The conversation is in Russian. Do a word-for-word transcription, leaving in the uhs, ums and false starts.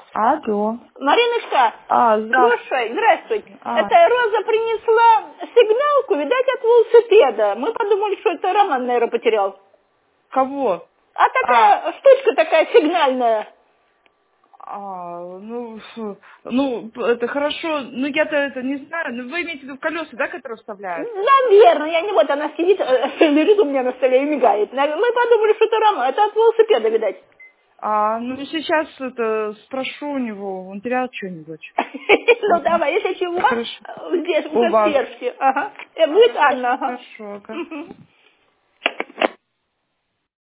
Алло. Мариночка, А, здравствуйте. слушай, здравствуйте. А. Это Роза принесла сигналку, видать, от велосипеда. Мы подумали, что это Роман, наверное, потерял. Кого? А такая а. штучка такая сигнальная. А, ну, фу, ну, это хорошо, ну я-то это не знаю, ну вы имеете в виду колеса, да, которые вставляют? Наверное, я не вот, она сидит, лежит у меня на столе и мигает. Мы подумали, что это Роман, это от велосипеда, видать. А, ну сейчас это спрошу у него, он терял что-нибудь. Ну давай, если чего, Хорошо. здесь У в вас. консьержке. Ага. Будет Анна, ага. Хорошо.